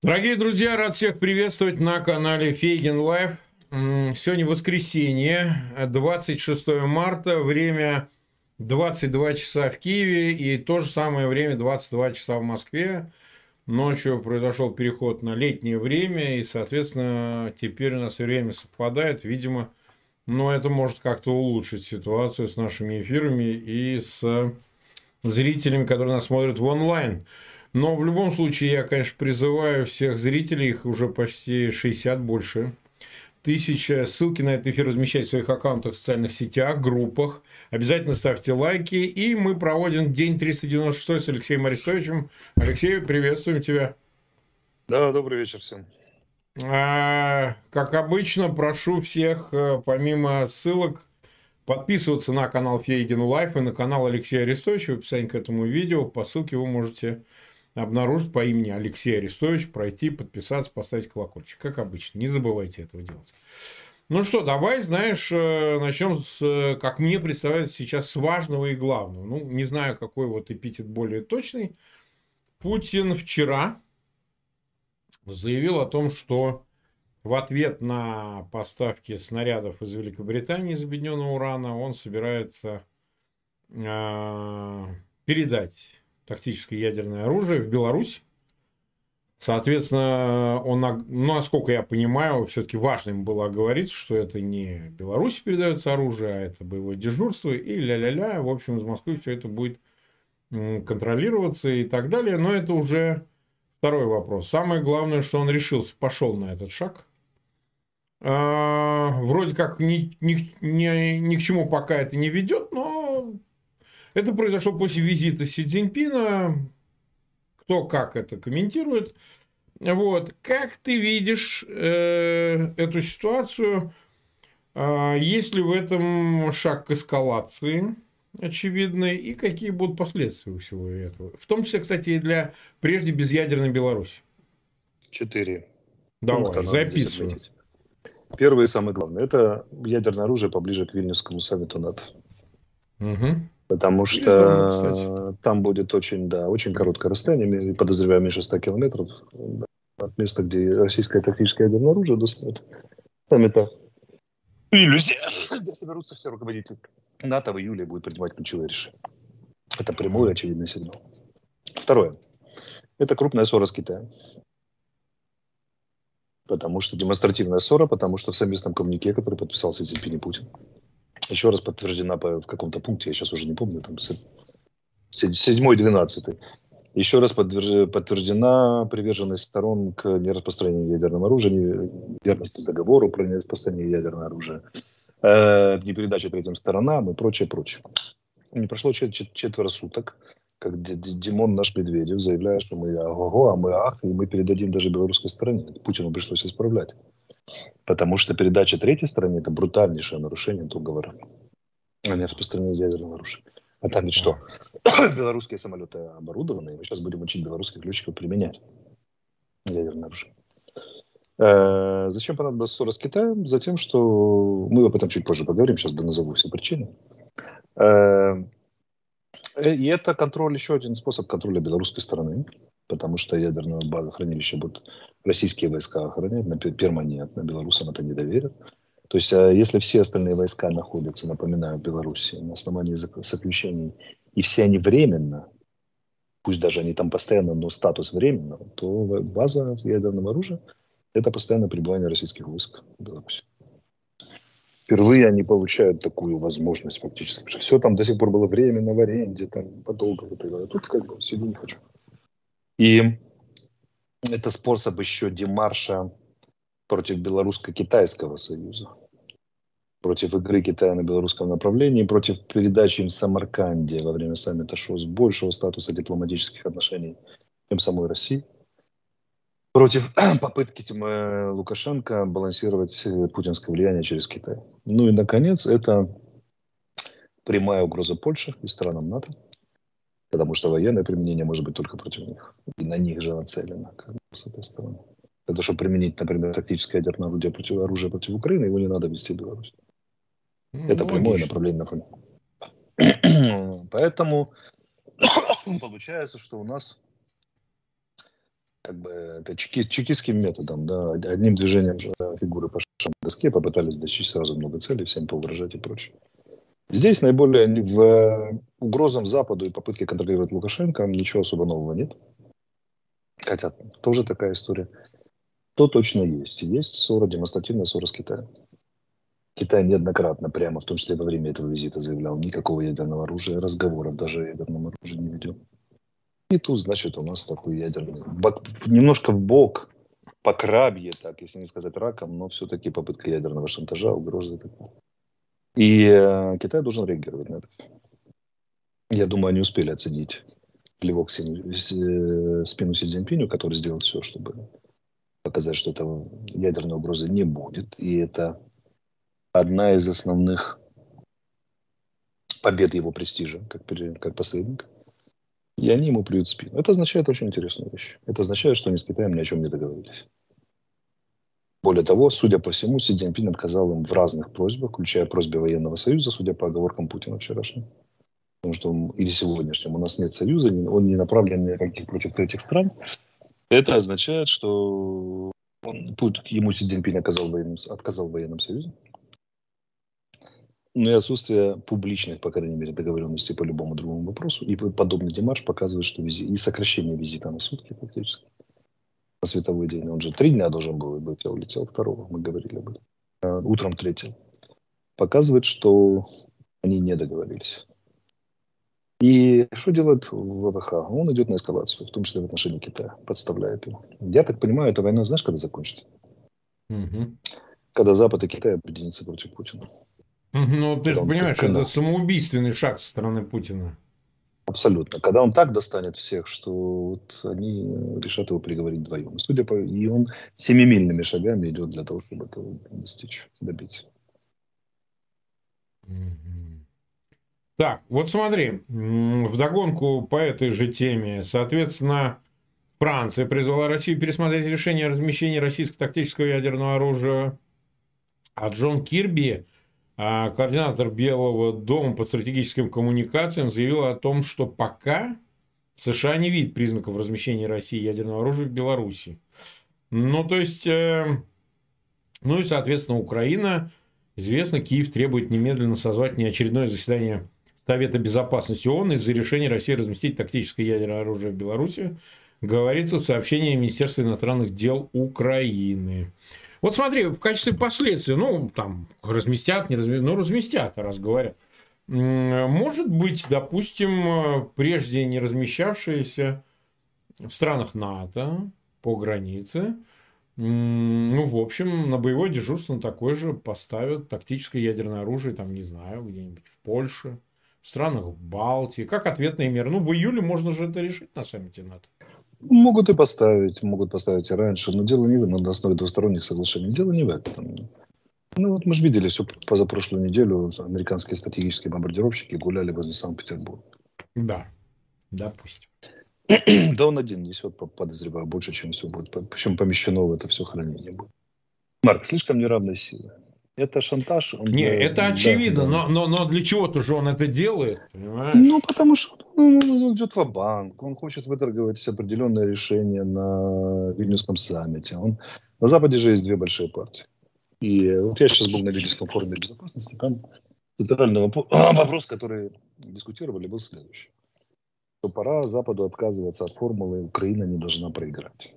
Дорогие друзья, рад всех приветствовать на канале Фейгин Лайв. Сегодня воскресенье, 26 марта, время 22 часа в Киеве и то же самое время 22 часа в Москве. Ночью произошел переход на летнее время, и, соответственно, теперь у нас время совпадает. Видимо, это может как-то улучшить ситуацию с нашими эфирами и с зрителями, которые нас смотрят в онлайн. Но в любом случае я, конечно, призываю всех зрителей, их уже почти 60 больше тысяч, ссылки на этот эфир размещать в своих аккаунтах в социальных сетях, группах. Обязательно ставьте лайки. И мы проводим день 396 с Алексеем Арестовичем. Алексей, приветствуем тебя. Да, добрый вечер всем. Как обычно, прошу всех, помимо ссылок, подписываться на канал Фейгин Лайф и на канал Алексея Арестовича. В описании к этому видео по ссылке вы можете обнаружить по имени Алексей Арестович, пройти, подписаться, поставить колокольчик. Как обычно. Не забывайте этого делать. Ну что, давай, знаешь, начнем с, как мне представляется сейчас, с важного и главного. Не знаю, какой вот эпитет более точный. Путин вчера заявил о том, что в ответ на поставки снарядов из Великобритании из объединенного урана он собирается передать тактическое ядерное оружие в Беларусь. Соответственно, насколько я понимаю, все-таки важным было оговориться, что это не Беларуси передается оружие, а это боевое дежурство и ля-ля-ля. В общем, из Москвы все это будет контролироваться и так далее. Но это уже второй вопрос. Самое главное, что он решился, пошел на этот шаг. Вроде как ни к чему пока это не ведет, но это произошло после визита Си Цзиньпина. Кто как это комментирует. Вот. Как ты видишь эту ситуацию? Есть ли в этом шаг к эскалации очевидной? И какие будут последствия у всего этого? В том числе, кстати, и для прежде безъядерной Беларуси. 4 Давай, пункта надо здесь записывай. отметить. Первый и самый главный – это ядерное оружие поближе к Вильнюсскому саммиту НАТО. Угу. Потому что там будет очень короткое расстояние, подозреваю, меньше 100 километров от места, где российское тактическое ядерное оружие до саммита в Вильнюсе, где соберутся все руководители НАТО в июле и будут принимать ключевые решения. Это прямой и очевидный сигнал. Второе. Это крупная ссора с Китаем. Потому что демонстративная ссора, потому что в совместном коммюнике, который подписал Си Цзиньпин и Путин, еще раз подтверждена в каком-то пункте, я сейчас уже не помню, там 7-12. Еще раз подтверждена приверженность сторон к нераспространению ядерного оружия, верности договору про нераспространение ядерного оружия, непередаче третьим сторонам и прочее. Не прошло четверо суток, как Димон наш Медведев заявляет, что мы ого, а мы ах, и мы передадим даже белорусской стороне. Путину пришлось исправлять. Потому что передача третьей стороне – это брутальнейшее нарушение договора о нераспространении ядерного оружия. А там ведь что? Белорусские самолеты оборудованы, и мы сейчас будем учить белорусских летчиков применять ядерное оружие. Зачем понадобилась ссора с Китаем? Затем, что мы об этом чуть позже поговорим, сейчас назову все причины. И это контроль, еще один способ контроля белорусской стороны, потому что ядерное хранилище будут российские войска охранять перманентно, белорусам это не доверят. То есть, если все остальные войска находятся, напоминаю, в Беларуси на основании заключений, и все они временно, пусть даже они там постоянно, но статус временного, то база ядерного оружия – это постоянное пребывание российских войск в Беларуси. Впервые они получают такую возможность фактически. Потому что все там до сих пор было временно в аренде, там подолго. Тут как бы сиди не хочу. И это способ еще демарша против белорусско-китайского союза. Против игры Китая на белорусском направлении, против передачи им в Самарканде во время саммита ШОС большего статуса дипломатических отношений, чем самой России. Против попытки Лукашенко балансировать путинское влияние через Китай. Ну и, наконец, это прямая угроза Польши и странам НАТО, потому что военное применение может быть только против них. И на них же нацелено, как бы, с этой стороны. Это чтобы применить, например, тактическое ядерное оружие против Украины, его не надо вести в Беларусь. Это прямое направление на фронт. Поэтому получается, что у нас как бы это чекистским методом, да, одним движением фигуры по доске попытались достичь сразу много целей, всем поугрожать и прочее. Здесь наиболее в угрозам Западу и попытке контролировать Лукашенко ничего особо нового нет. Хотя тоже такая история. То точно есть. Есть ссора, демонстративная ссора с Китаем. Китай неоднократно, прямо в том числе во время этого визита, заявлял, никакого ядерного оружия, разговоров даже о ядерном оружии не ведем. И тут, значит, у нас такой ядерный, немножко в бок, по крабье, так, если не сказать раком, но все-таки попытка ядерного шантажа, угрозы. И Китай должен реагировать на это. Я думаю, они успели оценить плевок в спину Си Цзиньпиню, который сделал все, чтобы показать, что этого ядерной угрозы не будет. И это одна из основных побед его престижа как посредника. И они ему плюют в спину. Это означает очень интересную вещь. Это означает, что они с Китаем ни о чем не договорились. Более того, судя по всему, Си Цзиньпин отказал им в разных просьбах, включая просьбе военного союза, судя по оговоркам Путина вчерашним. Потому что или сегодняшним у нас нет союза, он не направлен никаких против третьих стран. Это означает, что ему Си Цзиньпин отказал в военном союзе. Но и отсутствие публичных, по крайней мере, договоренностей по любому другому вопросу. И подобный демарш показывает, что и сокращение визита на сутки фактически. На световой день. Он же 3 дня должен был быть, а улетел 2-го. Мы говорили об этом. Утром 3-го. Показывает, что они не договорились. И что делает ВВХ? Он идет на эскалацию, в том числе в отношении Китая. Подставляет его. Я так понимаю, эта война, знаешь, когда закончится? Угу. Когда Запад и Китай объединятся против Путина. Ну, ты же понимаешь, это самоубийственный шаг со стороны Путина. Абсолютно. Когда он так достанет всех, что вот они решат его приговорить вдвоем. И он семимильными шагами идет для того, чтобы этого достичь, добиться. Так, вот смотри, вдогонку по этой же теме, соответственно, Франция призвала Россию пересмотреть решение о размещении российского тактического ядерного оружия, а Джон Кирби, координатор Белого дома по стратегическим коммуникациям, заявил о том, что пока США не видит признаков размещения России ядерного оружия в Беларуси. Ну, то есть, ну и, соответственно, Украина, известно, Киев требует немедленно созвать неочередное заседание Совета Безопасности ООН из-за решения России разместить тактическое ядерное оружие в Беларуси, говорится в сообщении Министерства иностранных дел Украины. Вот смотри, в качестве последствий, ну, там, разместят, не разместят, ну, разместят, раз говорят. Может быть, допустим, прежде не размещавшиеся в странах НАТО по границе, ну, в общем, на боевое дежурство такое же поставят тактическое ядерное оружие, там, не знаю, где-нибудь в Польше, в странах Балтии, как ответные меры. Ну, в июле можно же это решить на саммите НАТО. Могут поставить и раньше, но дело не в этом, на основе двусторонних соглашений. Дело не в этом. Ну, вот мы же видели все позапрошлую неделю, американские стратегические бомбардировщики гуляли возле Санкт-Петербурга. Да, допустим. Да он один несет, подозреваю, больше, чем все будет. Причем помещено в это все хранение будет. Марк, слишком неравной силы. Это шантаж. Не, это очевидно, да. Но для чего-то же он это делает, понимаешь? Ну, потому что он идет в банк он хочет выторговать определенное решение на Вильнюсском саммите. На Западе же есть 2 большие партии. И вот я сейчас был на Вильнюсском форуме безопасности, там центральный вопрос, который дискутировали, был следующий. Что пора Западу отказываться от формулы «Украина не должна проиграть».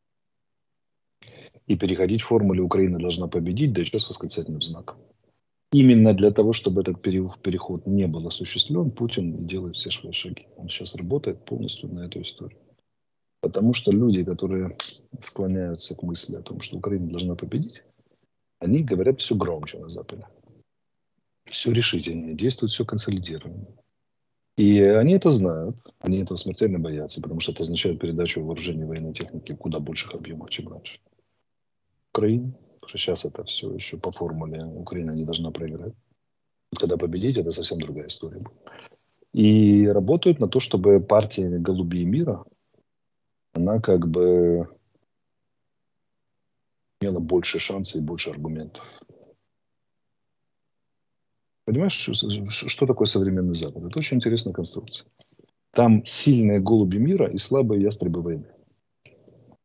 И переходить к формуле «Украина должна победить», да еще с восклицательным знаком. Именно для того, чтобы этот переход не был осуществлен, Путин делает все свои шаги. Он сейчас работает полностью на эту историю. Потому что люди, которые склоняются к мысли о том, что Украина должна победить, они говорят все громче на Западе. Все решительнее, действует все консолидированно. И они это знают, они этого смертельно боятся, потому что это означает передачу вооружений военной техники в куда больших объемах, чем раньше. Украина, потому что сейчас это все еще по формуле Украина не должна проиграть. Когда победить, это совсем другая история будет. И работают на то, чтобы партия голубей мира, она как бы имела больше шансов и больше аргументов. Понимаешь, что такое современный Запад? Это очень интересная конструкция. Там сильные голуби мира и слабые ястребы войны.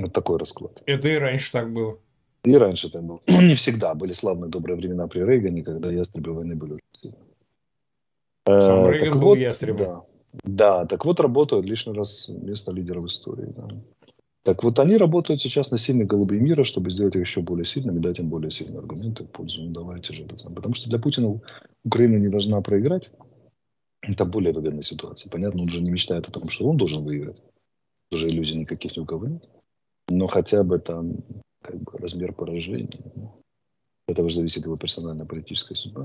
Вот такой расклад. Это и раньше так было. И раньше так было. Не всегда. Были славные добрые времена при Рейгане, когда ястребы войны были очень сильны. Сам Так Рейган был вот, ястребом. да. Да, так вот работают лишний раз место лидеров истории. Да. Так вот, они работают сейчас на сильных голубей мира, чтобы сделать их еще более сильными, дать им более сильные аргументы в пользу. Ну, давайте же это самое. Потому что для Путина Украина не должна проиграть. Это более выгодная ситуация. Понятно, он же не мечтает о том, что он должен выиграть. Уже иллюзий никаких ни у кого нет. Но хотя бы там как бы размер поражения. От этого же зависит его персональная политическая судьба.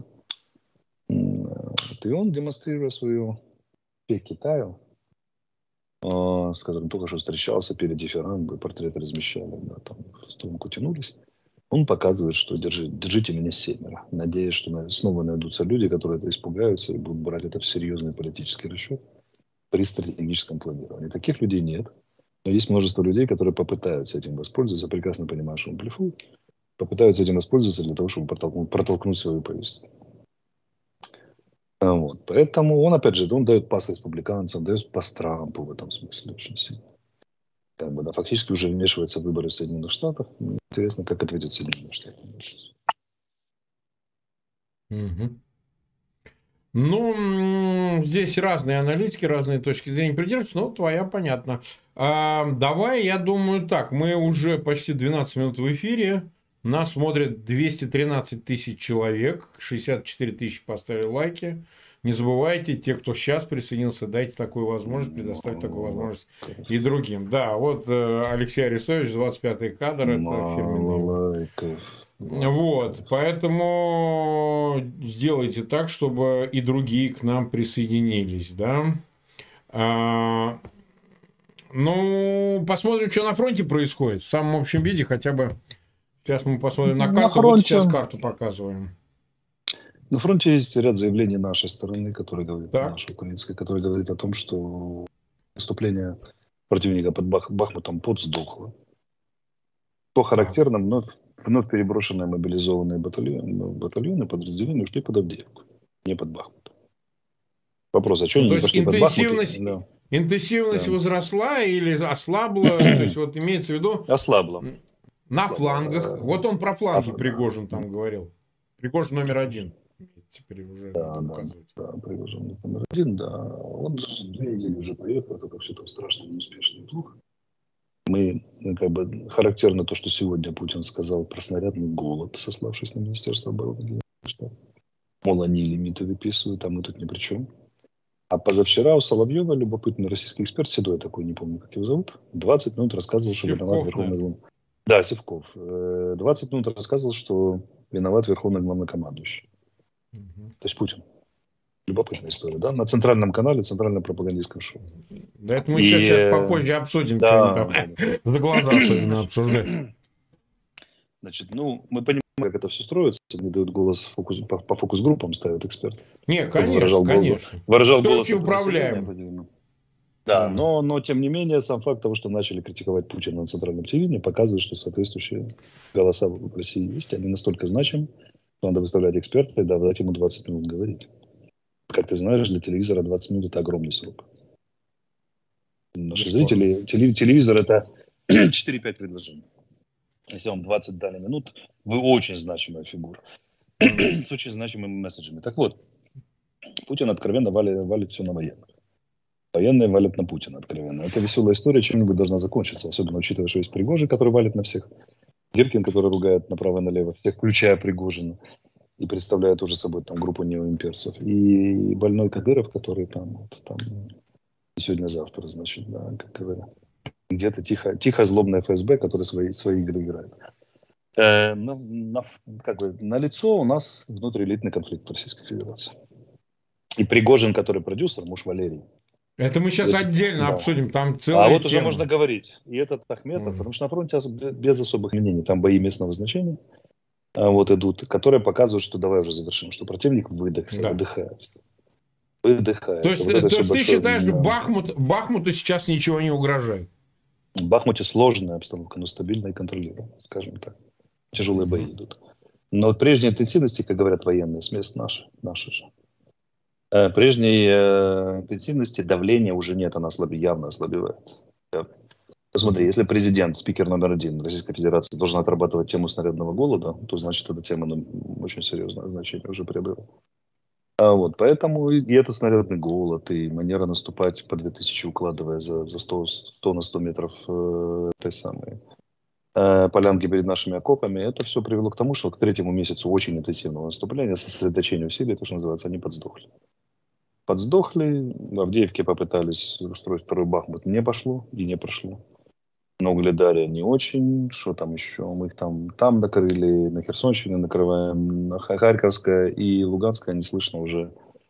И он, демонстрируя свою Китаю, с которым только что встречался перед дифирамбой, портреты размещали, да, там в струнку тянулись, он показывает, что держите меня семеро, надеясь, что снова найдутся люди, которые это испугаются и будут брать это в серьезный политический расчет при стратегическом планировании. Таких людей нет. Но есть множество людей, которые попытаются этим воспользоваться, прекрасно понимая, что он блефует, попытаются этим воспользоваться для того, чтобы протолкнуть свою повестку. Вот. Поэтому он, опять же, он дает пас республиканцам, дает пас Трампу в этом смысле очень сильно. Как бы, да, фактически уже вмешивается в выборы в Соединенных Штатах. Интересно, как ответят Соединенные Штаты. Угу. Ну, здесь разные аналитики, разные точки зрения придерживаются, но твоя понятно. Давай, я думаю, так, мы уже почти 12 минут в эфире, нас смотрят 213 тысяч человек, 64 тысячи поставили лайки. Не забывайте, те, кто сейчас присоединился, дайте такую возможность, предоставьте такую возможность и другим. Да, вот Алексей Арестович, 25-й кадр, это фирменный. Вот, поэтому сделайте так, чтобы и другие к нам присоединились, да. Ну, посмотрим, что на фронте происходит. В самом общем виде хотя бы. Сейчас мы посмотрим на карту. Вот сейчас карту показываем. На фронте есть ряд заявлений нашей стороны, которые говорят, нашей украинской, которые говорят о том, что наступление противника под Бахмутом подсдохло. По характерным, вновь переброшенные мобилизованные батальоны, подразделения ушли под Авдеевку, не под Бахмут. Вопрос, а что они не пошли под Бахмут? Интенсивность возросла или ослабла? То есть, вот имеется в виду... Ослабла. На флангах. Вот он про фланги Пригожин там говорил. Пригожин номер один. Теперь уже указывать. Да, Пригожин номер один, да. Он 2 недели уже поехал, только все там страшно, неуспешно и плохо. Мы, как бы, характерно то, что сегодня Путин сказал про снарядный голод, сославшись на Министерство обороны. Мол, они лимиты выписывают, а мы тут ни при чем. А позавчера у Соловьева, любопытный российский эксперт, седой такой, не помню, как его зовут, 20 минут рассказывал, что виноват Верховный главнокомандующий. Да, Сивков. 20 минут рассказывал, что виноват Верховный главнокомандующий. То есть Путин. Любопытная история, да? На центральном канале, центральном пропагандистском шоу. Да, это мы сейчас попозже обсудим, что они там за глаза особенно обсуждают. Значит, мы понимаем, как это все строится. Они дают голос по фокус-группам, ставят эксперты. Не, конечно, конечно. Выражал голос. Очень управляем. Да, но тем не менее, сам факт того, что начали критиковать Путина на центральном телевидении, показывает, что соответствующие голоса в России есть. Они настолько значимы, что надо выставлять эксперта и дать ему 20 минут говорить. Как ты знаешь, для телевизора 20 минут – это огромный срок. Наши зрители, телевизор – это 4-5 предложений. Если вам 20 дали минут, вы очень значимая фигура. С очень значимыми месседжами. Так вот, Путин откровенно валит все на военных. Военные валят на Путина откровенно. Это веселая история, чем-нибудь должна закончиться. Особенно учитывая, что есть Пригожин, который валит на всех. Гиркин, который ругает направо и налево всех, включая Пригожина. И представляет уже собой там группу неоимперцев. И больной Кадыров, который там сегодня-завтра, значит, да, как говорят. Где-то тихо злобная ФСБ, который свои игры играет. На лицо у нас внутриэлитный конфликт в Российской Федерации. И Пригожин, который продюсер, муж Валерий. Это мы сейчас отдельно обсудим, там целая вот тема. Уже можно говорить. И этот Ахметов, потому что на фронте без особых мнений, там бои местного значения идут, которые показывают, что давай уже завершим, что противник выдыхается. То есть ты считаешь, что Бахмуту сейчас ничего не угрожает? В Бахмуте сложная обстановка, но стабильная и контролируемая, скажем так. Тяжелые бои идут. Но прежней интенсивности, как говорят военные, смесь наши же. Прежней интенсивности давления уже нет, она явно ослабевает. То Посмотри, если президент, спикер номер один Российской Федерации, должен отрабатывать тему снарядного голода, то значит, эта тема очень серьезное значение уже приобрела. Вот, поэтому и это снарядный голод, и манера наступать по 2000, укладывая за 100 на 100 метров той самой полянки перед нашими окопами, это все привело к тому, что к третьему месяцу очень интенсивного наступления, сосредоточения усилий, то, что называется, они подсдохли. Подсдохли, в Авдеевке попытались устроить второй Бахмут, не пошло и не прошло. На Угледаре не очень, что там еще, мы их там накрыли, на Херсонщине накрываем, на Харьковская и Луганская не слышно уже,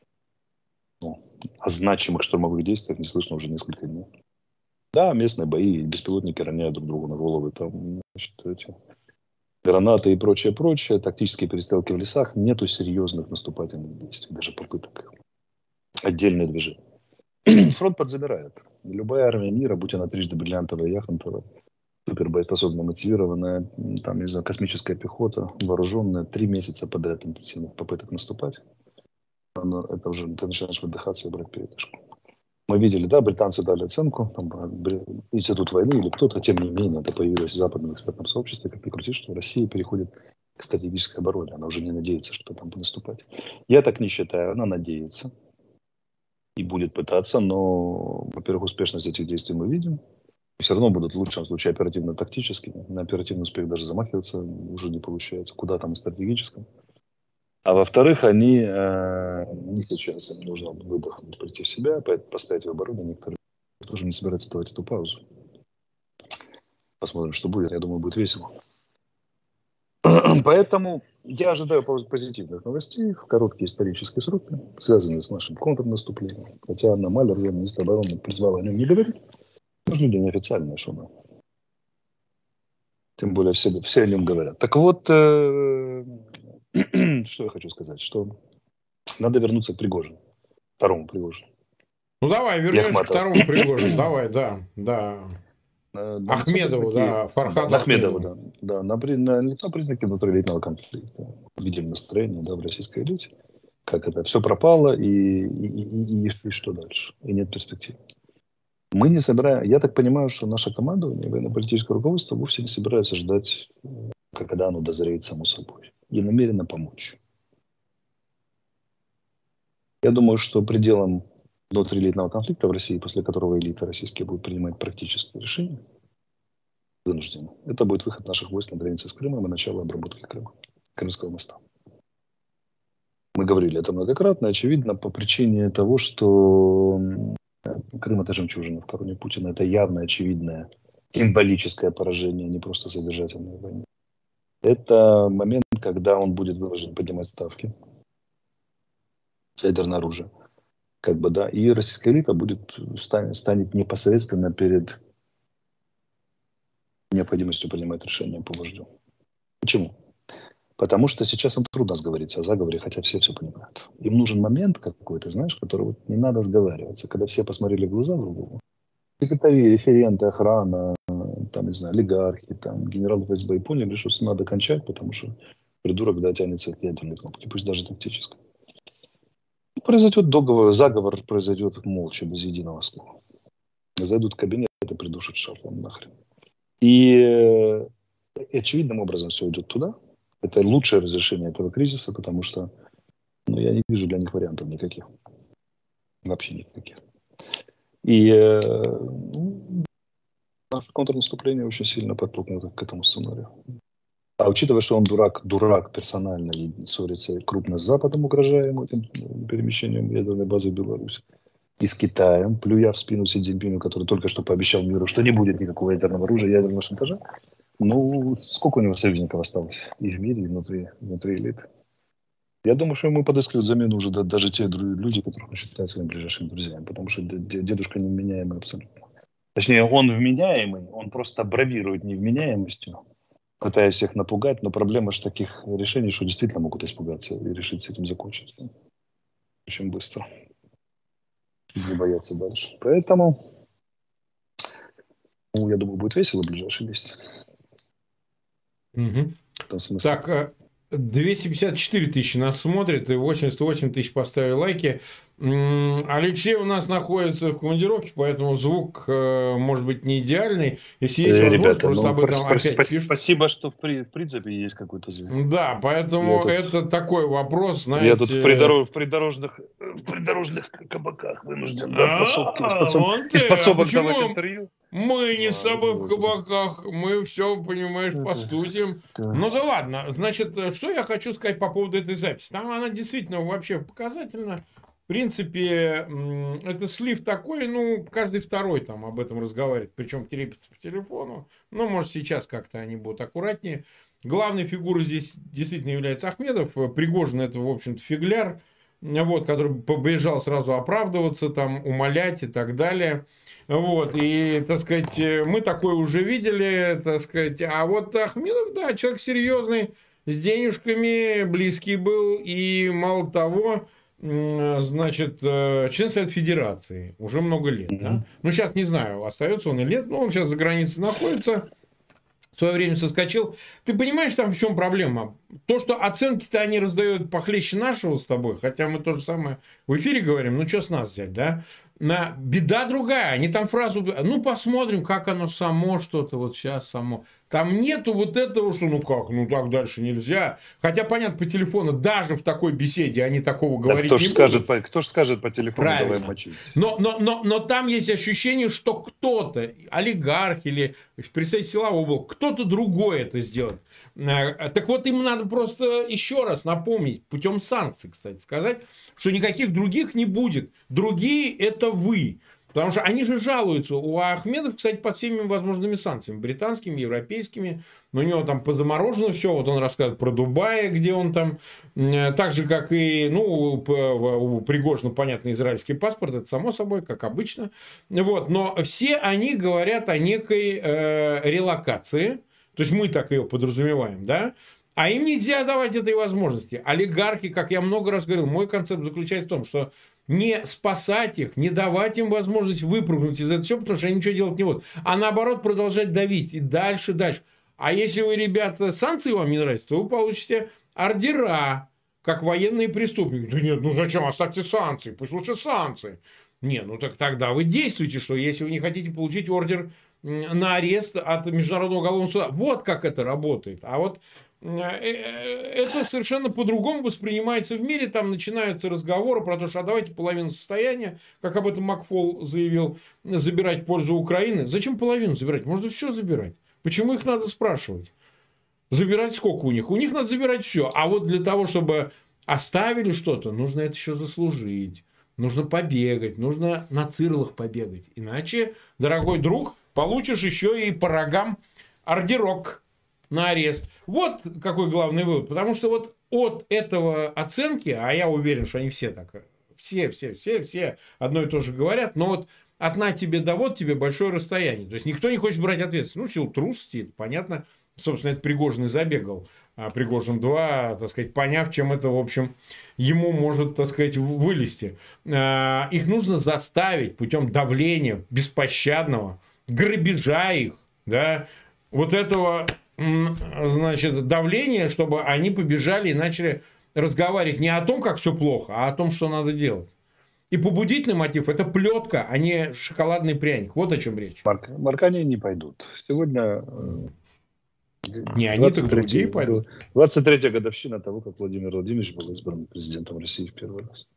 о значимых штурмовых действиях не слышно уже несколько дней. Да, местные бои, беспилотники роняют друг другу на головы, там, значит, эти гранаты и прочее, тактические перестрелки в лесах, нету серьезных наступательных действий, даже попыток. Отдельные движения. Фронт подзабирает. Любая армия мира, будь она трижды бриллиантовая, яхонтовая, супер боеспособная, мотивированная, там, не знаю, космическая пехота, вооруженная, 3 месяца подряд интенсивных попыток наступать, это уже ты начинаешь выдыхаться и брать передышку. Мы видели, да, британцы дали оценку, там, институт войны или кто-то, тем не менее, это появилось в западном экспертном сообществе, как ни крути, что Россия переходит к стратегической обороне. Она уже не надеется, что там будет наступать. Я так не считаю, она надеется и будет пытаться, но, во-первых, успешность этих действий мы видим. Все равно будут в лучшем случае оперативно-тактическими. На оперативный успех даже замахиваться уже не получается. Куда там и стратегическом. А во-вторых, они не сейчас им нужно выдохнуть, прийти в себя, поставить в оборону. Некоторые тоже не собираются давать эту паузу. Посмотрим, что будет. Я думаю, будет весело. Поэтому я ожидаю позитивных новостей в короткие исторические сроки, связанные с нашим контрнаступлением. Хотя Анна Малер, замминистра обороны, призвала о нем не говорить. Но люди неофициальные, что мы. Тем более все о нем говорят. Так вот, что я хочу сказать, что надо вернуться к Пригожину, второму Пригожину. Ну давай, вернемся к второму Пригожину. Давай, да. Ахмедову, да, Фархаду Ахмедову, да. На лицо признаки внутрилетнего конфликта. Видим настроение, да, в российской элите. Как это все пропало и что дальше? И нет перспектив. Мы не собираем. Я так понимаю, что наша командование, военно-политическое руководство вовсе не собирается ждать, когда оно дозреет само собой. И намерено помочь. Я думаю, что пределом внутрилетного конфликта в России, после которого элита российские будут принимать практические решения, вынуждены. Это будет выход наших войск на границе с Крымом и начало обработки Крыма, Крымского моста. Мы говорили это многократно, очевидно, по причине того, что Крым – это жемчужина в короне Путина. Это явное, очевидное, символическое поражение, не просто содержательной войны. Это момент, когда он будет вынужден поднимать ставки, ядерное оружие. И российская элита станет непосредственно перед необходимостью принимать решения по вождю. Почему? Потому что сейчас им трудно сговориться о заговоре, хотя все понимают. Им нужен момент какой-то, знаешь, который не надо сговариваться, когда все посмотрели в глаза друг другу. Секретари, референты, охрана, там, не знаю, олигархи, там, генералы ФСБ и поняли, что надо кончать, потому что придурок, тянется к ядерной кнопке, пусть даже тактической. Произойдет заговор произойдет молча, без единого слова. Зайдут в кабинет и придушат шарфом нахрен. И очевидным образом все идет туда. Это лучшее разрешение этого кризиса, потому что я не вижу для них вариантов никаких. Вообще никаких. И наше контрнаступление очень сильно подтолкнуто к этому сценарию. А учитывая, что он дурак персонально и ссорится крупно с Западом, угрожая ему этим перемещением ядерной базы в Беларуси, и с Китаем, плюя в спину Си Цзиньпину, который только что пообещал миру, что не будет никакого ядерного оружия, ядерного шантажа, сколько у него союзников осталось и в мире, и внутри элиты. Я думаю, что ему подыскивают замену уже даже те люди, которых он считает своими ближайшими друзьями, потому что дедушка невменяемый абсолютно. Точнее, он вменяемый, он просто бравирует невменяемостью, пытаясь всех напугать, но проблема же таких решений, что действительно могут испугаться и решить с этим закончить очень быстро. Не бояться дальше. Поэтому, я думаю, будет весело в ближайшие месяцы. Угу. Так, 254 тысячи нас смотрит, и 88 тысяч поставили лайки. Алексей у нас находится в командировке, поэтому звук может быть не идеальный. Если есть возможность, Ребята, просто об этом опять пишут. спасибо, что в принципе есть какой-то звук. Да, поэтому это такой вопрос, знаете... Я тут в придорожных кабаках вынужден из подсобок давать интервью. Мы не с собой в кабаках, мы все, понимаешь, постудим. Ну да ладно, значит, что я хочу сказать по поводу этой записи. Там она действительно вообще показательна. В принципе, это слив такой, ну, каждый второй там об этом разговаривает, причем терепится по телефону. Ну, может, сейчас как-то они будут аккуратнее. Главной фигурой здесь действительно является Ахмедов. Пригожин это, в общем-то, фигляр, вот, который побежал сразу оправдываться, там, умолять и так далее. Вот, и, так сказать, мы такое уже видели, так сказать. А вот Ахмедов, да, человек серьезный, с денежками, близкий был, и мало того, значит, член Совета Федерации уже много лет. Да? Ну, сейчас не знаю, остается он или нет, но он сейчас за границей находится. В свое время соскочил. Ты понимаешь, там в чем проблема? То, что оценки-то они раздают похлеще нашего с тобой, хотя мы то же самое в эфире говорим, ну, что с нас взять, да? Беда другая, они там фразу, ну, посмотрим, как оно само, что-то вот сейчас само. Там нету вот этого, что ну как, ну так дальше нельзя. Хотя, понятно, по телефону, даже в такой беседе они такого говорить не будут. Кто же скажет по телефону, правильно, давай мочить? Но там есть ощущение, что кто-то, олигарх или представитель силового блока, кто-то другой это сделает. Так вот, им надо просто еще раз напомнить, путем санкций, кстати, сказать, что никаких других не будет. Другие – это вы. Потому что они же жалуются. У Ахмедов, кстати, под всеми возможными санкциями. Британскими, европейскими. Но у него там позаморожено все. Вот он рассказывает про Дубай, где он там... Так же, как и... Ну, у Пригожина, понятно, израильский паспорт. Это само собой, как обычно. Вот. Но все они говорят о некой релокации. То есть, мы так ее подразумеваем, да? А им нельзя давать этой возможности. Олигархи, как я много раз говорил, мой концепт заключается в том, что не спасать их, не давать им возможность выпрыгнуть из этого всего, потому что они ничего делать не будут. А наоборот, продолжать давить. И дальше, дальше. А если вы, ребята, санкции вам не нравятся, то вы получите ордера, как военные преступники. Да нет, ну зачем? Оставьте санкции. Пусть лучше санкции. Не, ну так тогда вы действуйте, что если вы не хотите получить ордер на арест от Международного уголовного суда. Вот как это работает. А вот это совершенно по-другому воспринимается в мире. Там начинаются разговоры про то, что давайте половину состояния, как об этом Макфол заявил, забирать в пользу Украины. Зачем половину забирать? Можно все забирать. Почему их надо спрашивать? Забирать сколько у них? У них надо забирать все. А вот для того, чтобы оставили что-то, нужно это еще заслужить. Нужно побегать, нужно на цирлах побегать. Иначе, дорогой друг, получишь еще и по рогам ордерок на арест. Вот какой главный вывод. Потому что вот от этого оценки, а я уверен, что они все так, все одно и то же говорят, но вот от на тебе до вот тебе большое расстояние. То есть, никто не хочет брать ответственность. Ну, в силу трусости, это понятно. Собственно, это Пригожин и забегал. А Пригожин-2, так сказать, поняв, чем это, в общем, ему может, так сказать, вылезти. Их нужно заставить путем давления беспощадного, грабежа их, да, вот этого, значит, давления, чтобы они побежали и начали разговаривать не о том, как все плохо, а о том, что надо делать. И побудительный мотив – это плетка, а не шоколадный пряник. Вот о чем речь. Марк, они не пойдут. Сегодня... Не они, так другие пойдут. 23-я годовщина того, как Владимир Владимирович был избран президентом России в первый раз.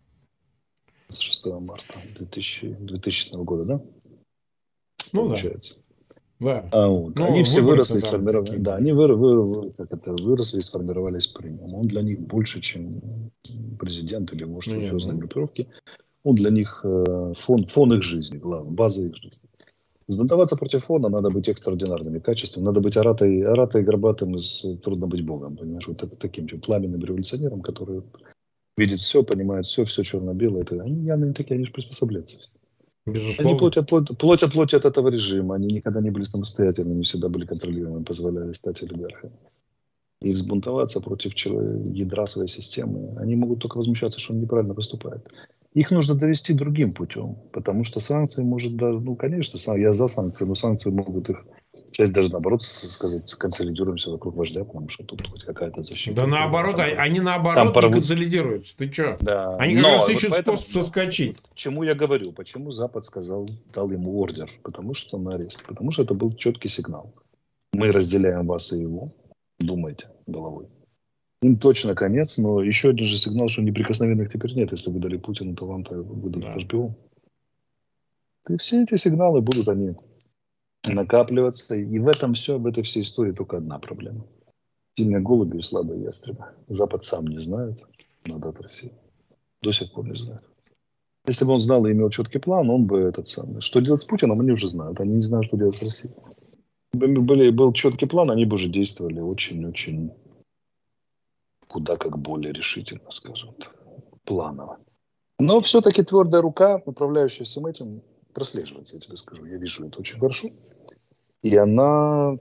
26 марта 2000 года, да? Ну получается. Да. Вот. Они все выросли и сформировались. Да, они выросли и сформировались при нем. Он для них больше, чем президент или, может, мафиозные группировки. Он для них фон их жизни, главное, база их жизни. Сбунтоваться против фона надо быть экстраординарными качествами. Надо быть аратой горбатым, трудно быть богом. Понимаешь, вот таким пламенным революционером, который видит все, понимает все черно-белое. Они явно не такие, они же приспособляются. Безусловно. Они плоть от этого режима. Они никогда не были самостоятельными, всегда были контролируемыми, позволяли стать олигархами. И взбунтоваться против ядра своей системы, они могут только возмущаться, что он неправильно поступает. Их нужно довести другим путем, потому что санкции может даже, ну, конечно, я за санкции, но санкции могут их Часть даже наоборот сказать, консолидируемся вокруг вождя, потому что тут хоть какая-то защита. Да наоборот, они там наоборот не порвут. консолидируются. Ты что? Да, Они как но раз вот ищут поэтому, способ соскочить. вот к чему я говорю, почему Запад дал ему ордер, потому что на арест, потому что это был четкий сигнал. Мы разделяем вас и его, думайте головой. Им точно конец, но еще один же сигнал, что неприкосновенных теперь нет. Если вы дали Путину, то вам-то выдадут Да. ШПО. И все эти сигналы будут они накапливаться. И в этом все, в этой всей истории только одна проблема. Сильные голуби и слабые ястребы. Запад сам не знает, надо от России. До сих пор не знает. Если бы он знал и имел четкий план, он бы этот самый. Что делать с Путиным, они уже знают. Они не знают, что делать с Россией. Был четкий план, они бы уже действовали очень-очень куда как более решительно, скажем так, планово. Но все-таки твердая рука, управляющая всем этим, прослеживается, я тебе скажу. Я вижу это очень хорошо. И она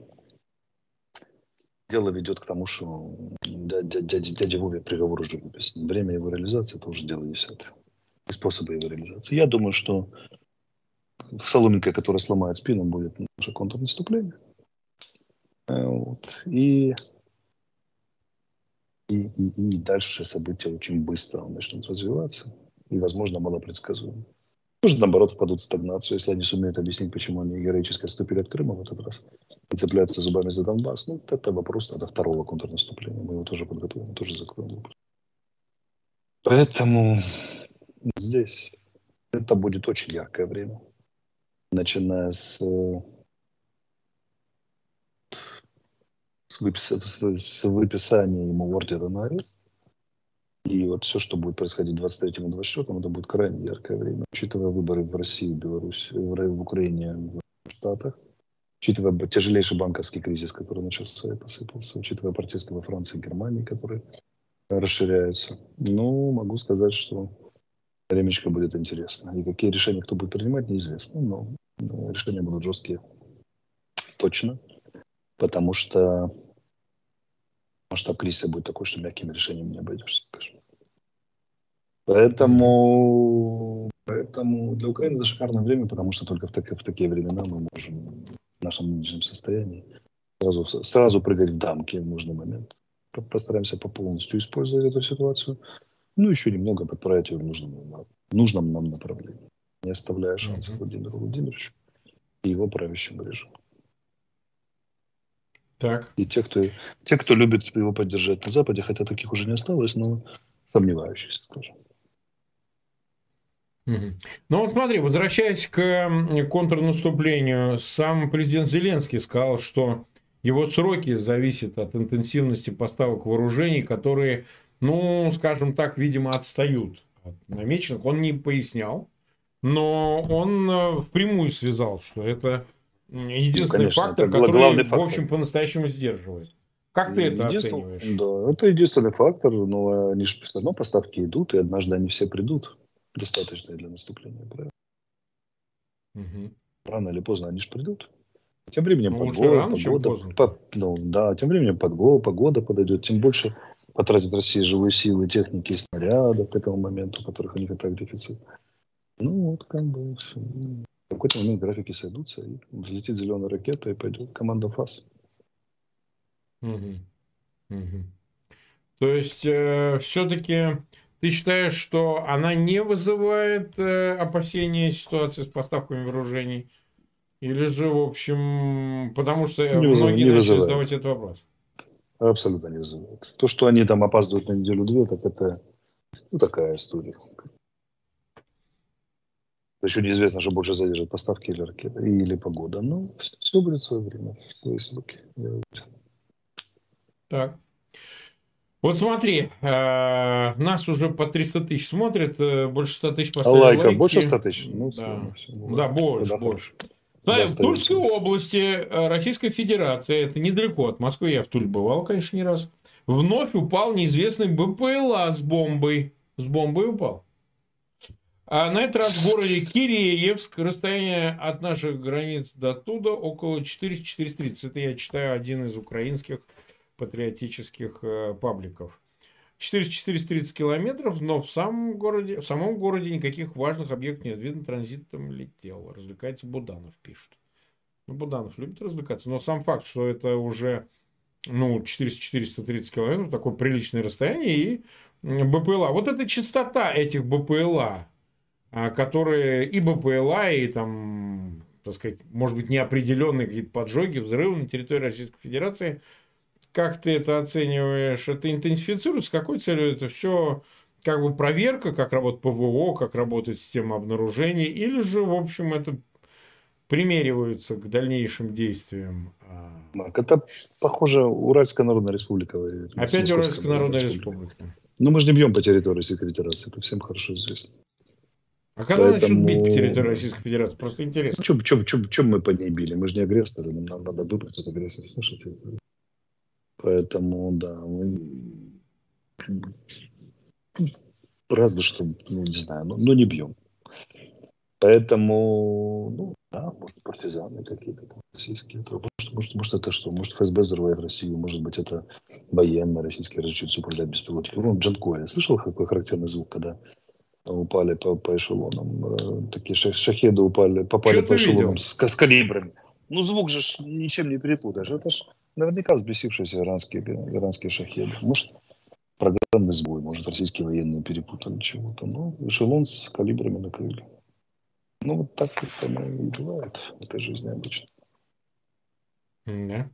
дело ведет к тому, что дядя Вове приговор уже выписан. Время его реализации – это уже дело десятое. И способы его реализации. Я думаю, что соломинка, которая сломает спину, будет наше контрнаступление. Вот. И дальше события очень быстро начнут развиваться. И, возможно, малопредсказуемо. Может, наоборот, впадут в стагнацию, если они сумеют объяснить, почему они героически отступили от Крыма в этот раз и цепляются зубами за Донбасс. Ну, это вопрос тогда второго контрнаступления. Мы его тоже подготовим, тоже закроем. Поэтому здесь это будет очень яркое время. Начиная с выписания ему ордера на арест. И вот все, что будет происходить в 23-м и 24-м, это будет крайне яркое время. Учитывая выборы в России, в Беларуси, в Украине, в Штатах, учитывая тяжелейший банковский кризис, который начался и посыпался, учитывая протесты во Франции и Германии, которые расширяются, ну, могу сказать, что времечко будет интересно. И какие решения кто будет принимать, неизвестно, но решения будут жесткие точно, потому что масштаб кризиса будет такой, что мягкими решениями не обойдешься, скажем. Поэтому для Украины это шикарное время, потому что только в такие времена мы можем в нашем нынешнем состоянии сразу прыгать в дамки в нужный момент. Постараемся полностью использовать эту ситуацию. Ну, еще немного подправить ее в нужном нам направлении, не оставляя шансов Владимиру Владимировичу и его правящему режиму. Так. И те, кто любит его поддержать на Западе, хотя таких уже не осталось, но сомневающихся, скажем. Ну вот смотри, возвращаясь к контрнаступлению, сам президент Зеленский сказал, что его сроки зависят от интенсивности поставок вооружений, которые, ну, скажем так, видимо, отстают от намеченных. Он не пояснял, но он впрямую связал, что это единственный конечно, фактор, это который, фактор. в общем, по-настоящему сдерживает. Как ты это оцениваешь? Да, это единственный фактор, но они же все равно поставки идут, и однажды они все придут. Достаточно для наступления, правильно? Рано или поздно они же придут. Тем временем тем временем погода подойдет, тем больше потратит Россия живой силы, техники и снарядов к этому моменту, которых у них и так дефицит. Ну, вот как бы в какой-то момент графики сойдутся, и взлетит зеленая ракета, и пойдет команда ФАС. То есть, все-таки ты считаешь, что она не вызывает опасения ситуации с поставками вооружений? Или же, в общем, потому что многие начали задавать этот вопрос? Абсолютно не вызывает. То, что они там опаздывают на неделю-две, так это такая история. Еще неизвестно, что больше задержит поставки или ракеты, или погода. Но все будет в свое время, в свои сроки. Так. Вот смотри, нас уже по 300 тысяч смотрят, больше 100 тысяч поставили лайки. Больше 100 тысяч? Ну, да, больше. Смотри, в Тульской области Российской Федерации, это недалеко от Москвы, я в Туле бывал, конечно, не раз, вновь упал неизвестный БПЛА с бомбой. С бомбой упал. А на этот раз в городе Киреевск, расстояние от наших границ до туда около 400-430. Это я читаю один из украинских патриотических пабликов. 430 километров, но в самом городе никаких важных объектов нет. Видно, транзитом летел. Развлекается Буданов, пишут. Ну, Буданов любит развлекаться, но сам факт, что это уже 400-430 километров, такое приличное расстояние, и БПЛА. Вот эта частота этих БПЛА, которые и БПЛА, и там, так сказать, может быть, неопределенные какие-то поджоги, взрывы на территории Российской Федерации, как ты это оцениваешь? Это интенсифицируется? С какой целью это все? Как бы проверка, как работает ПВО, как работает система обнаружения, или же, в общем, это примериваются к дальнейшим действиям? Марк, это, похоже, Уральская Народная Республика. Опять Уральская Народная Республика. Но мы же не бьем по территории Российской Федерации, это всем хорошо известно. А когда начнут бить по территории Российской Федерации? Просто интересно. Чем мы по ней били? Мы же не агрессоры, нам надо выбрать эту агрессию, слышите? Поэтому, да, мы... разве что, не знаю, не бьем. Поэтому, да, может, партизаны какие-то там российские. Может, это что? Может, ФСБ взрывает Россию, может быть, это военные российские разучатся управлять беспилотниками. Джанкоя. Слышал, какой характерный звук, когда упали по эшелонам? Такие шахеды попали по эшелонам с калибрами. Звук же ничем не перепутаешь. Это ж наверняка взбесившиеся иранские шахеды. Может, программный сбой, может, российские военные перепутали чего-то. Эшелон с калибрами накрыли. Вот так это и бывает в этой жизни обычно. Да.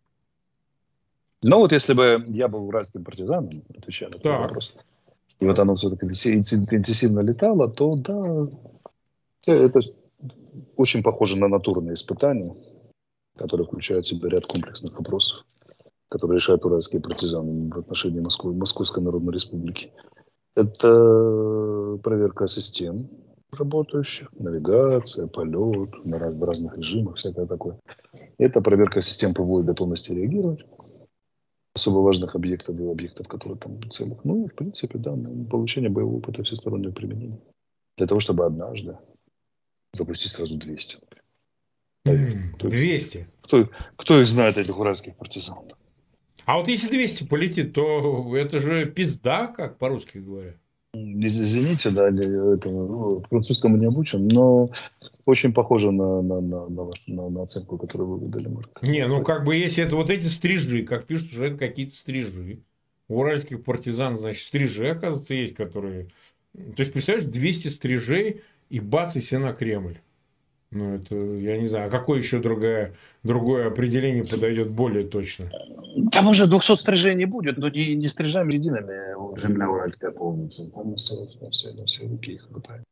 Вот если бы я был уральским партизаном, отвечая на этот вопрос, и вот оно все-таки интенсивно летало, то да, это очень похоже на натурные испытания, которые включают в себя ряд комплексных вопросов, которые решают уральские партизаны в отношении Московской Народной Республики. Это проверка систем работающих, навигация, полет в разных режимах, всякое такое. Это проверка систем ПВО и готовности реагировать, особо важных объектов и объектов, которые там в целях. И, в принципе, да, получение боевого опыта всестороннего применения. Для того, чтобы однажды запустить сразу 200. 200? Кто их знает, этих уральских партизан? А вот если 200 полетит, то это же пизда, как по-русски говорят. Извините, да, французскому не обучен, но очень похоже на оценку, которую вы выдали, Марк. Не, если это вот эти стрижи, как пишут, что это какие-то стрижи. У уральских партизан, значит, стрижи, оказывается, есть, которые... То есть, представляешь, 200 стрижей, и бац, и все на Кремль. Это, я не знаю, а какое еще другое определение подойдет более точно? Там уже 200 стрижей не будет, но не стрижами едиными земля уральская полнится. Там все руки их хватает.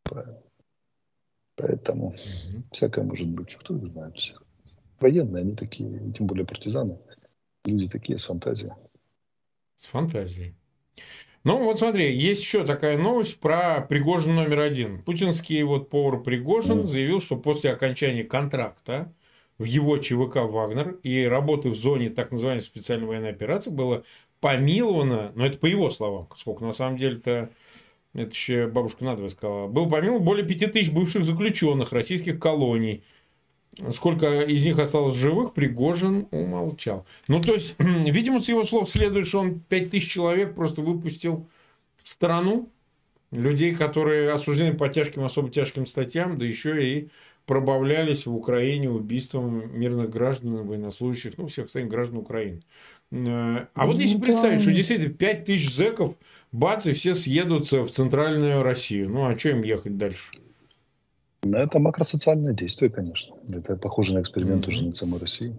Поэтому всякое может быть. Кто их знает всех. Военные, они такие, тем более партизаны. Люди такие с фантазией. С фантазией. Вот смотри, есть еще такая новость про Пригожин №1. Путинский повар Пригожин заявил, что после окончания контракта в его ЧВК «Вагнер» и работы в зоне так называемой специальной военной операции было помиловано, но это по его словам, сколько на самом деле-то, это еще бабушка надвое сказала, было помиловано более 5000 бывших заключенных российских колоний. Сколько из них осталось в живых, Пригожин умолчал. То есть, видимо, с его слов следует, что он 5000 человек просто выпустил в страну. Людей, которые осуждены по особо тяжким статьям, да еще и пробавлялись в Украине убийством мирных граждан, военнослужащих, всех остальных граждан Украины. А вот если представить, что действительно 5000 зэков, бац, и все съедутся в центральную Россию. А что им ехать дальше? Это макросоциальное действие, конечно. Это похоже на эксперимент уже над самой Россией.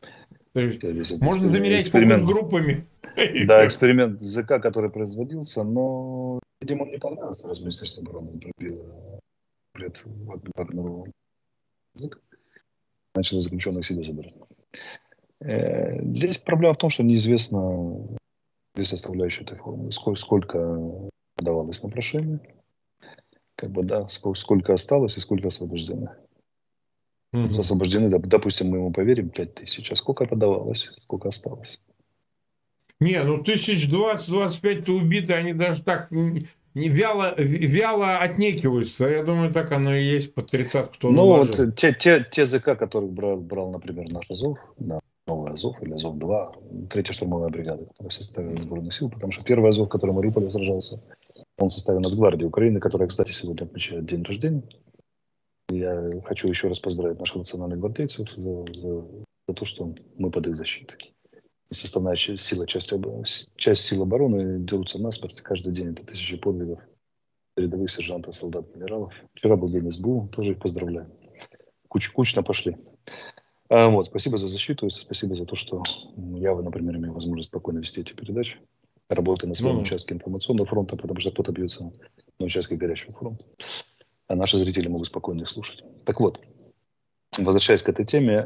Можно замерять фокус-группами. Да, эксперимент ЗК, который производился, но, видимо, он не понравился, раз Министерство обороны пробило Вагнеру язык. Начало заключенных себе забирать. Здесь проблема в том, что неизвестно две составляющие этой формы. Сколько подавалось на прошение, сколько осталось и сколько освобождено. Освобождены, допустим, мы ему поверим, 5000. А сколько подавалось, сколько осталось? Не, 1020-25-то убиты, они даже так вяло отнекиваются. Я думаю, так оно и есть, под 30 кто наложил. Те ЗК, которых брал, например, наш Азов, новый Азов или Азов-2, 3-я штурмовая бригада, которая составила сборную сил, потому что первый Азов, который в Мариуполе сражался, он в составе Нацгвардии Украины, которая, кстати, сегодня отмечает день рождения. И я хочу еще раз поздравить наших национальных гвардейцев за то, что мы под их защитой. Составная сила, часть сил обороны дерутся насмерть. Каждый день это тысячи подвигов рядовых сержантов, солдат, генералов. Вчера был день СБУ, тоже их поздравляю. Кучно пошли. Вот, спасибо за защиту, спасибо за то, что я, например, имею возможность спокойно вести эти передачи. Работаю на своем участке информационного фронта, потому что кто-то бьется на участке горячего фронта. А наши зрители могут спокойно их слушать. Так вот, возвращаясь к этой теме,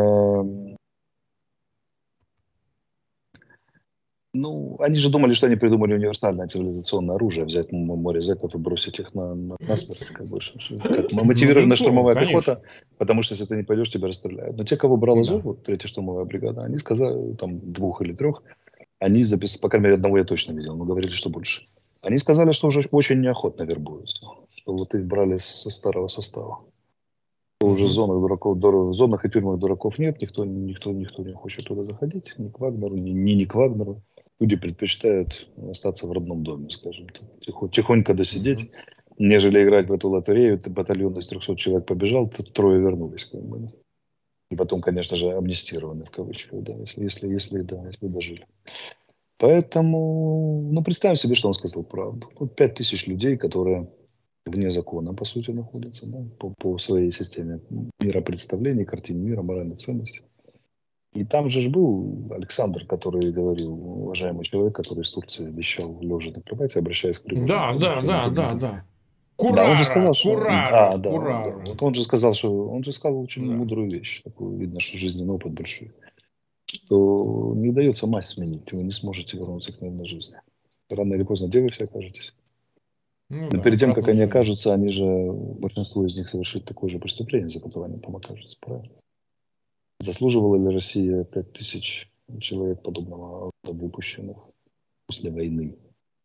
ну, они же думали, что они придумали универсальное цивилизационное оружие, взять море зэков и бросить их на смерть. Как мотивированная штурмовая пехота, потому что если ты не пойдешь, тебя расстреляют. Но те, кого брал Азов, вот третья штурмовая бригада, они сказали, там, 2 или 3, они записали, по крайней мере, одного я точно видел, но говорили, что больше. Они сказали, что уже очень неохотно вербуются, что вот их брали со старого состава. Уже в зонах дураков, в зонах и тюрьмах дураков нет, никто не хочет туда заходить, ни к Вагнеру, ни к Вагнеру. Люди предпочитают остаться в родном доме, скажем так, тихонько досидеть, нежели играть в эту лотерею. Батальон из 300 человек побежал, 3 вернулись. Как бы. И потом, конечно же, амнистированы, в кавычках, да, если дожили. Поэтому, ну, представим себе, что он сказал правду. Вот 5000 людей, которые вне закона, по сути, находятся, да, по своей системе миропредставлений, картине мира, моральной ценности. И там же был Александр, который говорил, уважаемый человек, который из Турции вещал лежа на кровати, обращаясь к Пригожину. Да. Да, он же сказал, Курара. Вот он же сказал очень мудрую вещь. Такую, видно, что жизненный опыт большой. Что не удается мать сменить, вы не сможете вернуться к мирной жизни. Рано или поздно где вы все окажетесь? Но перед тем, как они окажутся, они же, большинство из них совершит такое же преступление, за которое они там окажутся, правильно? Заслуживала ли Россия 5000 человек подобного рода выпущенных после войны?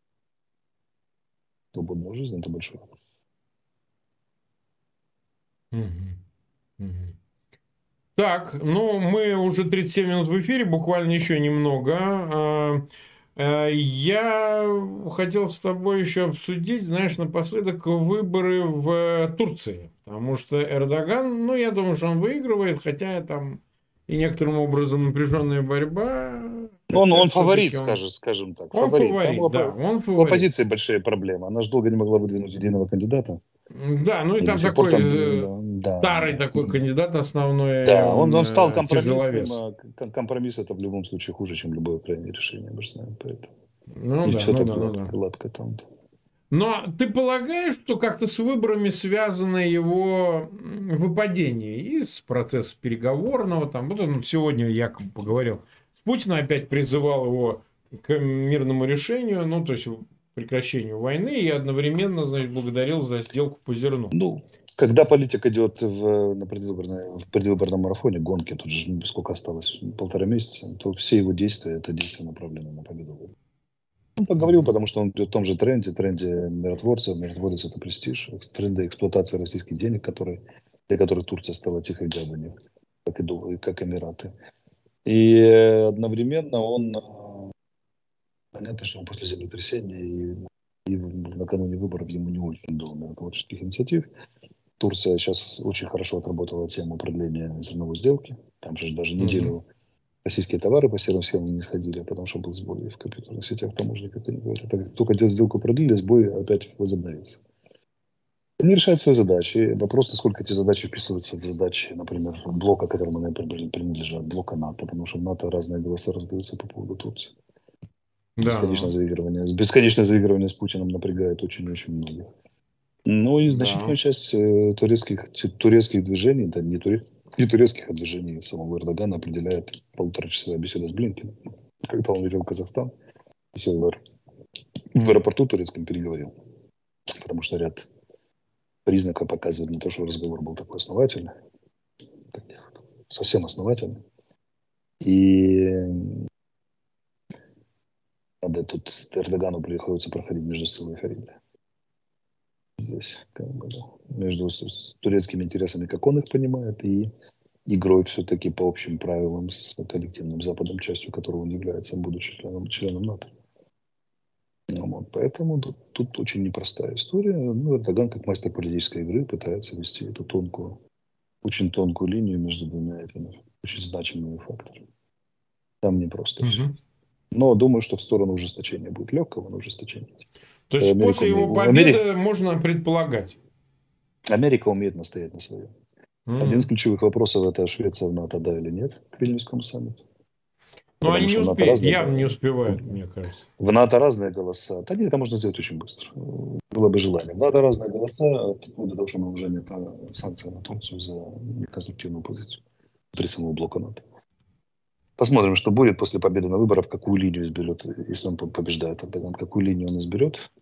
Свободную жизнь – это большой вопрос. Так, ну мы уже 37 минут в эфире, буквально еще немного. Я хотел с тобой еще обсудить, знаешь, напоследок выборы в Турции. Потому что Эрдоган, ну, я думаю, что он выигрывает, хотя там и некоторым образом напряженная борьба. Он фаворит, скажем так. Он фаворит, да. Он фаворит. У оппозиции большие проблемы. Она же долго не могла выдвинуть единого кандидата. Да, ну и там такой старый такой кандидат основной. Да, он стал компромиссным. Компромисс это в любом случае хуже, чем любое крайнее решение. Мы же знаем, поэтому. Не все так гладко там. Но ты полагаешь, что как-то с выборами связано его выпадение из процесса переговорного? Там, вот он сегодня якобы поговорил с Путиным, опять призывал его к мирному решению, ну, то есть прекращению войны, и одновременно, значит, благодарил за сделку по зерну. Ну, когда политик идет в предвыборном марафоне, гонки, тут же сколько осталось, 1,5 месяца, то все его действия, это действия направлены на победу. Он поговорил, потому что он идет в том же тренде миротворца. Миротворец – это престиж, тренды эксплуатации российских денег, для которых Турция стала тихой гаванью, как Эмираты. И одновременно он, понятно, что он после землетрясения и накануне выборов ему не очень дал миротворческих инициатив. Турция сейчас очень хорошо отработала тему продления зерновой сделки. Там же даже неделю российские товары по серым схемам не сходили, потому что был сбой в компьютерных сетях таможни, как они говорят. Как только сделку продлили, сбой опять возобновился. Они решают свои задачи. Вопрос, насколько эти задачи вписываются в задачи, например, блока, которому они принадлежат, блока НАТО, потому что в НАТО разные голоса раздаются по поводу Турции. Да. Бесконечное заигрывание с Путиным напрягает очень-очень многих. Ну и значительную часть турецких движений, да не турецких, а движений самого Эрдогана определяет 1,5-часовая беседа с Блинкеном. Когда он летел в Казахстан, сел в аэропорту турецком, переговорил. Потому что ряд признаков показывает на то, что разговор был такой основательный. Совсем основательный. И надо тут Эрдогану приходится проходить между Сылой и Харибдой. Здесь как бы, между турецкими интересами, как он их понимает, и игрой все-таки по общим правилам с коллективным Западом, частью которого он является, будучи членом НАТО. Ну, вот, поэтому тут очень непростая история. Ну, Эрдоган, как мастер политической игры, пытается вести эту очень тонкую линию между двумя этими очень значимыми факторами. Там непросто все. Мгм. Но думаю, что в сторону ужесточения будет легкого, но ужесточения. То есть Америка после его умеет, победы можно предполагать. Америка умеет настоять на своем. Один из ключевых вопросов — это Швеция в НАТО, да или нет, к Вильнюсскому саммиту. Но они Потому не что в НАТО успеют, разные, явно не успевают, мне кажется. в НАТО разные голоса. Да нет, это можно сделать очень быстро. Было бы желание. В НАТО разные голоса по того, что наложение санкций на Турцию за неконструктивную позицию внутри самого блока НАТО. Посмотрим, что будет после победы на выборах, какую линию изберет, если он побеждает Эрдоган, какую линию он изберет.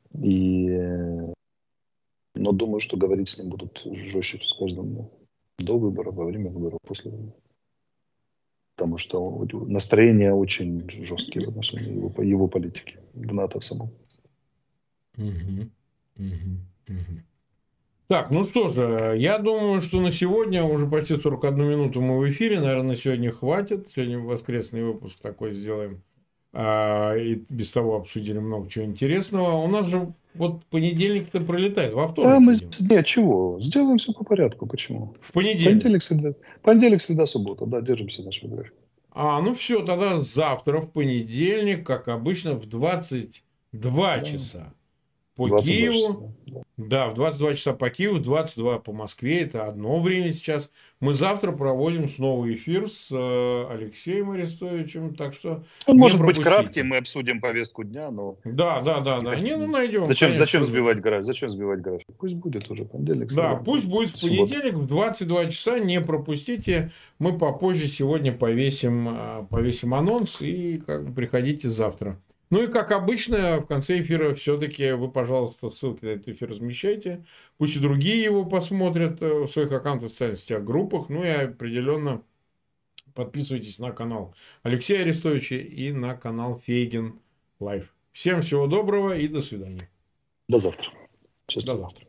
Но думаю, что говорить с ним будут жестче с каждым до выборов, во время выборов, после выборов. Потому что настроения очень жесткие в отношении его политики в НАТО в самом. Мгм. Мгм. Мгм. Так, ну что же, я думаю, что на сегодня уже почти 41 минуту мы в эфире. Наверное, сегодня хватит. Сегодня воскресный выпуск такой сделаем. И без того обсудили много чего интересного. У нас же вот понедельник-то пролетает, во Да, вторник идем. нет, чего? Сделаем все по порядку. Почему? В понедельник. Понедельник, среда, суббота. Да, держимся нашего графика. Ну все, тогда завтра, в понедельник, как обычно, в 22 Да. часа по 22 Киеву. часа. Да, в 22 часа по Киеву, 22 по Москве. Это одно время сейчас. Мы завтра проводим снова эфир с Алексеем Арестовичем. Так что Он не может быть пропустите. кратким, мы обсудим повестку дня, но... Да. Не, ну найдем. Зачем сбивать график? Пусть будет уже понедельник. Да, пусть будет в суббота. понедельник в 22 часа. Не пропустите. Мы попозже сегодня повесим анонс. И приходите завтра. Ну и как обычно, в конце эфира все-таки вы, пожалуйста, ссылки на этот эфир размещайте. Пусть и другие его посмотрят в своих аккаунтах в социальных сетях, группах. Ну и определенно подписывайтесь на канал Алексея Арестовича и на канал Фейгин Лайв. Всем всего доброго и до свидания. До завтра. До завтра.